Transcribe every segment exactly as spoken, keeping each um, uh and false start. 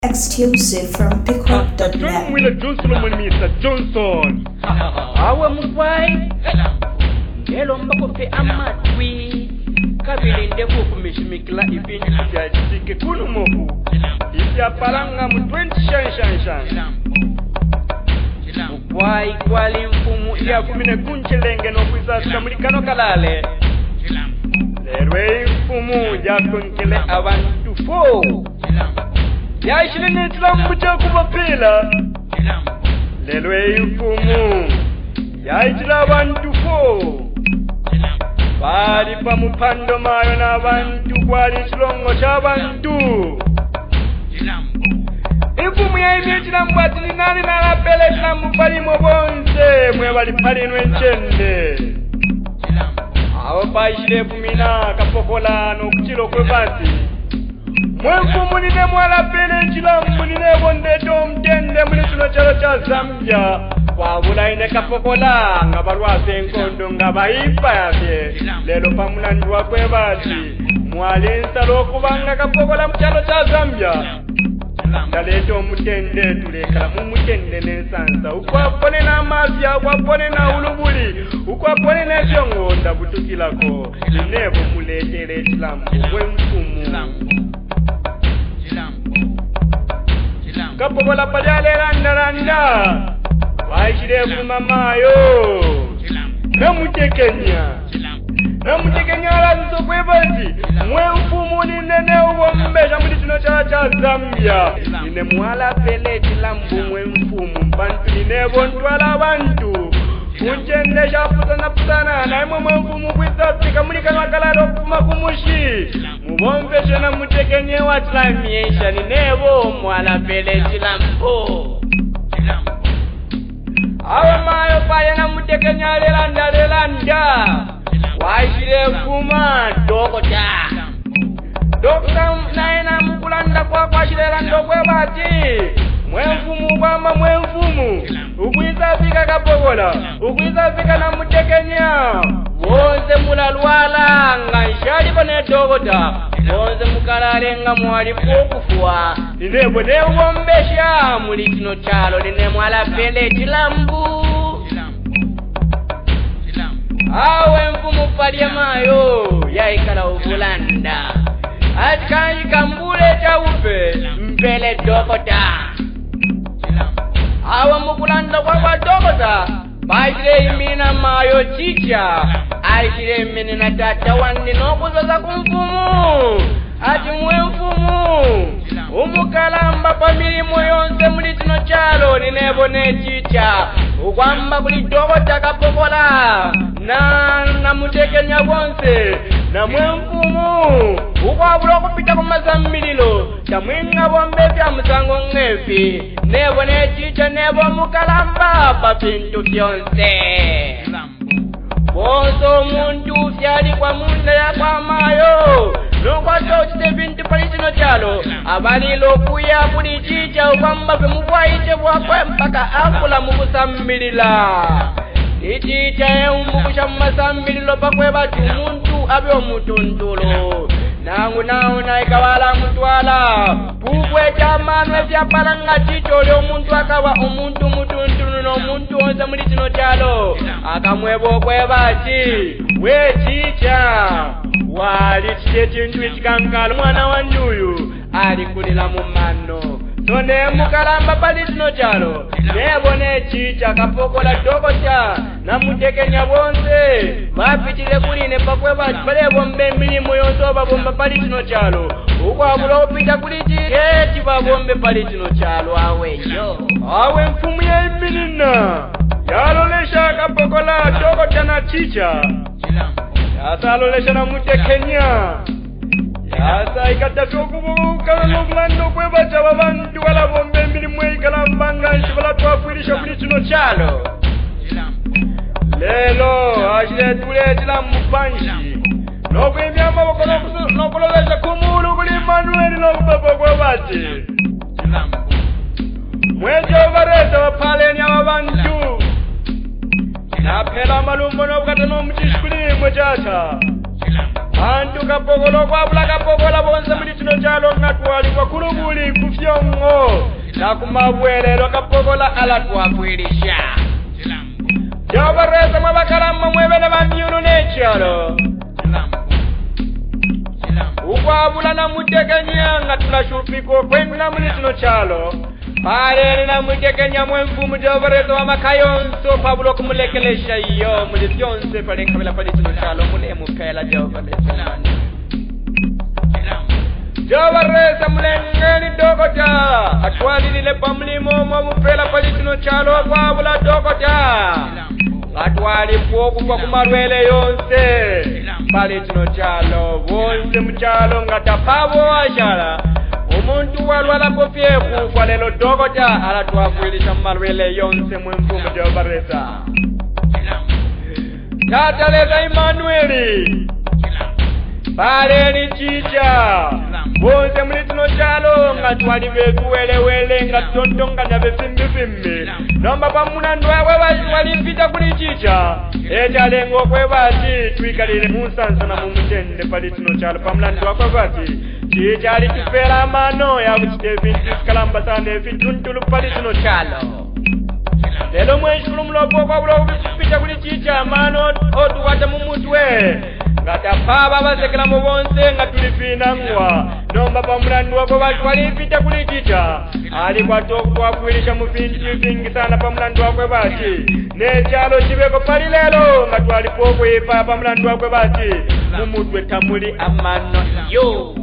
Exclusive from pickup dot net. John Wheeler Johnson, Mister Johnson. Awe mkwai Ngelo mbakofe amatwi Kabili ndevu kumishimikila ibinti Ya jitike kunu moku Isya palanga mu twenty shan shan shan Mkwai kwali mfumu Ya kumine kunchelenge no kwisasa mulikano kalale Lerwe mfumu ya kunkele abantu fo Ya ishilini tilamu cha kubapila Lerwe mfumu Ya ishila abantu fo Bali pa mupando mayo na abantu kwali chilongo cha abantu Ifumu ya imi chilambu ati ni nani na lapele chilambu pali mobonze Mwe wali pali nwenchende Awa pa ishile fumina kapokola no kuchilo kwe basi Mwe mfumu nine mwala pele chilambu nine bondeto mtende Mwini tuno chalo cha Zambia Wabula ine kapokola nga barwase nkondo nga baipa yake Lelo pamunanduwa kwe basi Mwale nsalo kubanga kapokola mchalo cha Zambia Ndaleto mutende tulekala mumutende nensansa Ukwapone na mafya, ukwapone na ulubuli Ukwapone na vyongo ndabutukilako Ninevo muletere chilambu we mfumu Kapokola pajale randa randa Waishirefu mamayo Namutekenya Namutekenya alaziso kwebazi Mwe mfumu ni nene uwo mbesha Mwini tuno cha cha Zambia Nine mwala pele chilambu mwe mfumu Mbantu nine bontuala bantu Kunchende shafutana putana Na imo mwe mfumu kwisasika Mulika wakalado kuma kumushi Mubombe shena mutekenye wachilamiesha Ninevo mwala pele chilambu Awa mayo paya na mutekenya lelanda lelanda Waishire kuma dokota Dokta naena mkulanda kwa kwa shirelanda kwe bati Mwe mfumu kwamba mwe mfumu Ukuisa fika kapogola Ukuisa fika na mutekenya Wonze mulalwala Nganshali kone dokota Wonze mukalale nga mwali pokufuwa Ninebo ne uwombesha Muli kino chalo Nine mwala pele chilambu Awe mfumu padia mayo Ya ikala uvulanda Atikanji kambule cha upe Mbele dokota Awe mkulanda kwa kwa dokota Baishire imina mayo chicha Aishire imini na tata wandi nokuzoza kumfumu Ati mwe mfumu Umukalamba pa milimo yonse muli tino chalo Ninebo ne chicha Ukwamba kuli dokota kapokola Na na mutekenya bonse Na mwe mfumu Ukwabula kupita kumazamililo Tamwinga bombe vya msango ngefi Nebo ne chicha nebo mukalamba Pa pintu fyonse Bonso muntu fyali kwa munda ya kwa mayo Nukwa tochite vinti palitino chalo Abalilo kuya kuli chicha Ukwamba kumukwa iche wakwe mpaka akula mukusamilila Ichicha ya umbukusha mmasambililo pakwe batu muntu abyo mutuntulo Nangu nao na ikawala mtuala Pukwe chamanwe vya palanga chicho leo muntu akawa umuntu mutuntulu no muntu onza muli chino chalo Akamwebo kwe bati We chicha Wali chiche chintu ichikankala mwana wanjuyu Ali kulila mumano Tone mukalamba pali tino chalo Nebo ne chicha kapokola dokota Na mutekenya bonse Bapitile kuline pakwe bati Pale bombe milimo yonso babomba pali tino chalo Ukwa abula upita kuliti Keti babombe pali tino chalo Awe yo Awe mfumu ya iminina Yalolesha kapokola dokota na chicha Yasa alolesha na mutekenya Yasa ikatatua kubuka Nukulando kwe bacha wabantu Wala bombe milimwe ikalambanga Nshibala tuwafuilisha kuli chino chalo Lelo Ashile tule chila mpanshi Nokwe miyama wako nokulolesha kumulu Kuli Manueli nokubaba kwe bachi Mweje uvareta wapale nya wabantu Napela malumbo nokata no mchishkuli mwechacha antu kapogolo kwabula kapogola bonse muri kino kyalo nga twali kwa kulubuli kufyongo na kumabwerero kapogola ala twakwirisha Jobareza mwabakalama mwebene bamyunu nekyalo ukwabula na mutekenya nga tunashupiko kwenda muri kino kyalo Pare na mutekenya mwemfumu Jobareza wa makayonso pabulo kumulekelesha iyo muri byonse pare kabila pare kino kyalo mule mupela Jobareza Jobareza mulengeni dokota atwalile pamlimo mupela pare kino kyalo kwabula dokota atwali poku kwa kumarwele yonse pare kino kyalo bonse mukyalo ngatapabo ashala umuntu walwala kopye kufa lelo dokota alatwakwilisha marwele yonse mwemfumu Jobareza Tata leza Emmanueli pare ni chicha bonse muri kino kyalo nga twali bekuwelewele nga tontonga na befimbi fimbi nomba pamuna ndwawe walipita kuli chicha ekyalengo kwe bati twikalire musansa na mumutende pali kino kyalo pamula ndwakwe bati chichali tupera amano yakuchitevintu sikalamba sana efintuntulu pali kino kyalo lelo mweshukulu mulopo kwa bulo kupita kuli chicha amano otuwata mumutwe ngatapaba basekela mu bonse nga tulifinangwa nomba pamulandu wako bali walipita kuli chicha ali kwatokwa kwilisha mu bintu bingi sana pamulandu wako bati nekyalo kibeko pali lelo nga twalipo kwepa pamulandu wako bati mumutwe tamuli amano yo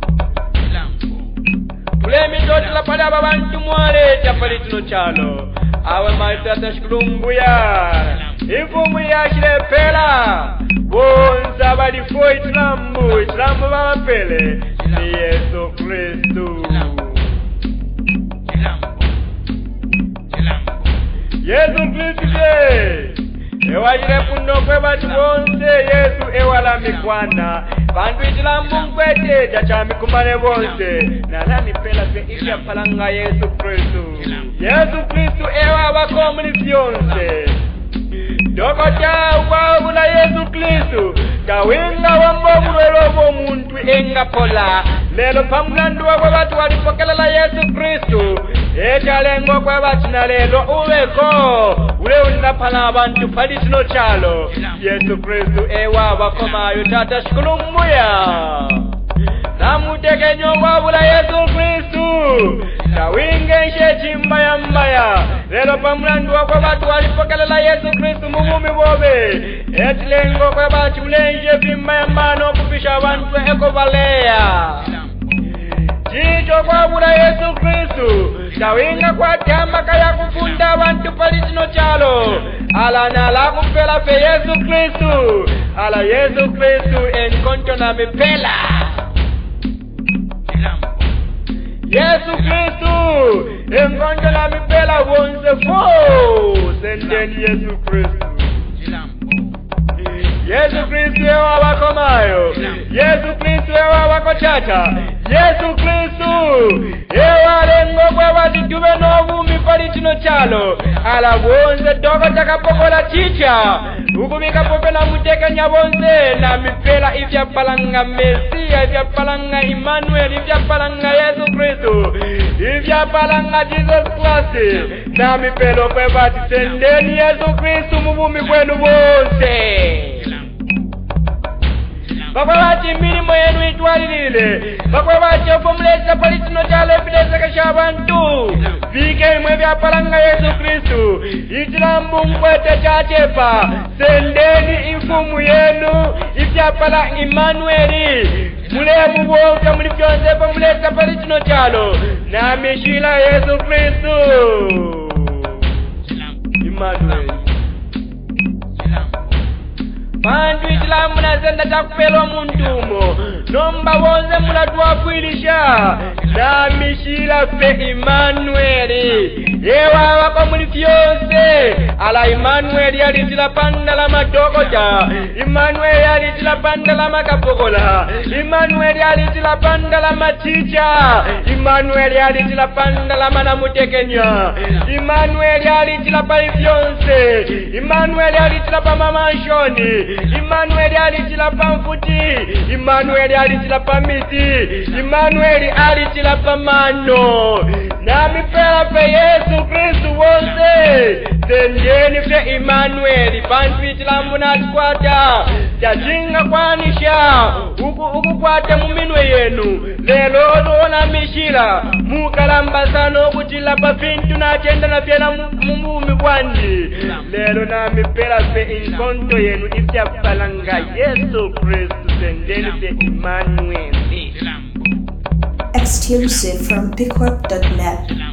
Tulemi totila pali aba bantu mwale chapali kino kyalo awe maitata shikulumbuya ifumu yashile pela bonza balifo itilambu itilambu babapele ni Yesu Kristu Yesu Kristu ewajile kuno kwe batu bonse Yesu ewala mikwana bantu itilambu mkwete chachami kumane bonse nalami pela pe isya palanga Yesu Kristu Yesu Kristu ewa wako muli fyonse Dokota wabula Yesu Kristu Kawinga wambobulwelo bw'omuntu enga pola Lelo pamulandu wabwe batu walipokela la Yesu Kristu Ekyalengo kwe batu na lelo uweko Ule unapala abantu pali kino kyalo Yesu Kristu ewa wakomayo tata shikulumuya Namutekenyo wabula Yesu Kristu Kawinga nshechi mbaya mbaya Lelo pamulandu wakwe batu walipokela la Yesu Kristu mubumi bobe Etilengo kwe batu ulenje vimaya mbano kupisha abantu eko balea Chicho kwabula Yesu Kristu Kawinga kwa tiamba kaya kufunda abantu pali kino kyalo Ala nala kupela pe Yesu Kristu Ala Yesu Kristu enkonto na mipela Yesu Kristu enkonto na mipela wonse fo sendeni Yesu Kristu Yesu Kristu ewa wako mayo Yesu Kristu ewa wako chata Yesu Kristu ewa lengo kwe watituwe novumi pali kino kyalo ala wonse doko takapokola chicha ukumika pope na mutekenya bonse na mipela ifya palanga Mesia ifya palanga Emmanuel ifya palanga Yesu Kristu ifya palanga Jesus Christ na mipelo kwe bati sendeni Yesu Kristu mubumi kwenu bonse Bakwe bachi milimo yenu itwalilile Bakwe bachi ofumulesa pali kino kyalo epidesa kashabantu Vike imwe vya palanga Yesu Kristu Itilambu mkwete chachepa Sendeni infumu yenu Ifya pala Emmanueli Mule muboka mulifyonzepa mulesa pali kino kyalo Na mishila Yesu Kristu Emmanueli Bantu itilamu na zenda chakupelo muntumo Nomba wonze mula tuwakwilisha Na mishila fe Emmanueli yewa wako muli fyonse ala Emmanuel yalitila panda la madogoja, Emmanuel yalitila panda la makapogola, Emmanuel yalitila panda la maticha, Emmanuel yalitila panda la manamutekenya, Emmanuel yalitila pa fyonse, Emmanuel yalitila pa mamanshoni, Emmanuel yalitila pa mfuti, Emmanuel yalitila pa miti, Emmanuel yalitila pa mano. Nami pera pe Yesu Kristu wonse tendeni fe Emmanuel pantu lamuna kwata jajinga kwanisha uku uku kwata muminwe yenu lelo ona mishira mukalamba sano kutila pa fintu na chenda na fyana mumumi kwandi lelo nami pera pe inkonto yenu ifya palanga Yesu Kristu tendeni fe Emmanuel. Exclusive from pick up dot net.